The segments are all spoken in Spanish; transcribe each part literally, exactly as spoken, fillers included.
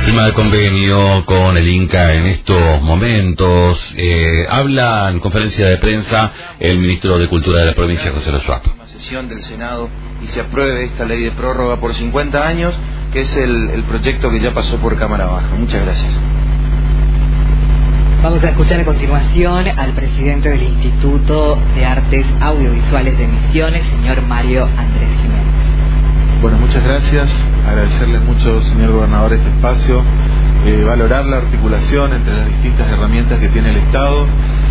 Firma de convenio con el Inca en estos momentos. Eh, habla en conferencia de prensa el ministro de Cultura de la provincia, José Losuap. Una sesión del Senado y se apruebe esta ley de prórroga por cincuenta años, que es el, el proyecto que ya pasó por Cámara Baja. Muchas gracias. Vamos a escuchar a continuación al presidente del Instituto de Artes Audiovisuales de Misiones, señor Mario Andrés Jiménez. Bueno, muchas gracias. Agradecerle mucho, señor gobernador, este espacio. Eh, valorar la articulación entre las distintas herramientas que tiene el Estado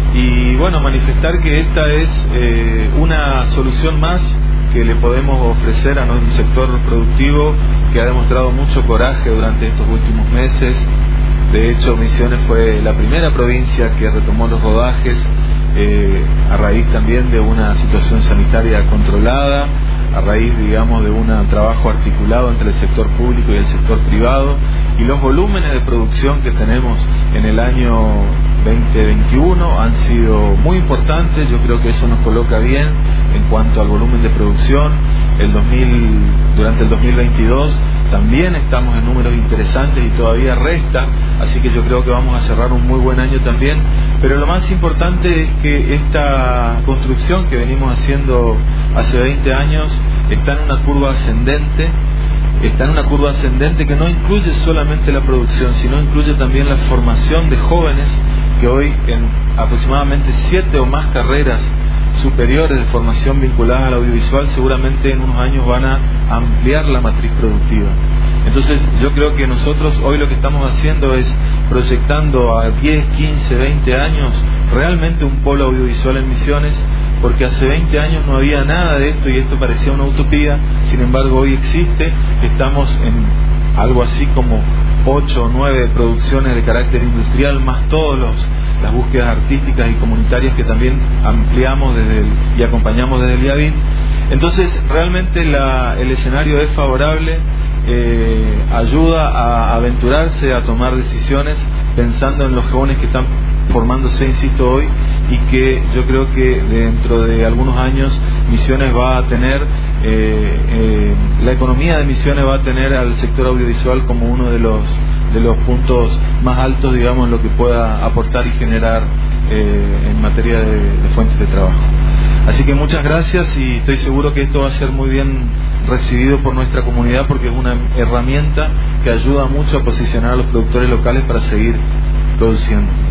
y, bueno, manifestar que esta es eh, una solución más que le podemos ofrecer a un sector productivo que ha demostrado mucho coraje durante estos últimos meses. De hecho, Misiones fue la primera provincia que retomó los rodajes eh, a raíz también de una situación sanitaria controlada, a raíz, digamos, de un trabajo articulado entre el sector público y el sector privado, y los volúmenes de producción que tenemos en el año veinte veintiuno han sido muy importantes. Yo creo que eso nos coloca bien en cuanto al volumen de producción. El dos mil, durante el dos mil veintidós también estamos en números interesantes y todavía resta, así que yo creo que vamos a cerrar un muy buen año también. Pero lo más importante es que esta construcción que venimos haciendo hace veinte años está en una curva ascendente, está en una curva ascendente que no incluye solamente la producción, sino incluye también la formación de jóvenes que hoy en aproximadamente siete o más carreras superiores de formación vinculadas al audiovisual seguramente en unos años van a ampliar la matriz productiva. Entonces yo creo que nosotros hoy lo que estamos haciendo es proyectando a diez, quince, veinte años realmente un polo audiovisual en Misiones, porque hace veinte años no había nada de esto y esto parecía una utopía. Sin embargo, hoy existe. Estamos en algo así como ocho o nueve producciones de carácter industrial, más todos los las búsquedas artísticas y comunitarias que también ampliamos desde el, y acompañamos desde el IABIN. Entonces realmente la, el escenario es favorable, eh, ayuda a aventurarse, a tomar decisiones pensando en los jóvenes que están formándose, insisto, hoy, y que yo creo que dentro de algunos años Misiones va a tener, eh, eh, la economía de Misiones va a tener al sector audiovisual como uno de los de los puntos más altos, digamos, en lo que pueda aportar y generar eh, en materia de, de fuentes de trabajo. Así que muchas gracias y estoy seguro que esto va a ser muy bien recibido por nuestra comunidad, porque es una herramienta que ayuda mucho a posicionar a los productores locales para seguir produciendo.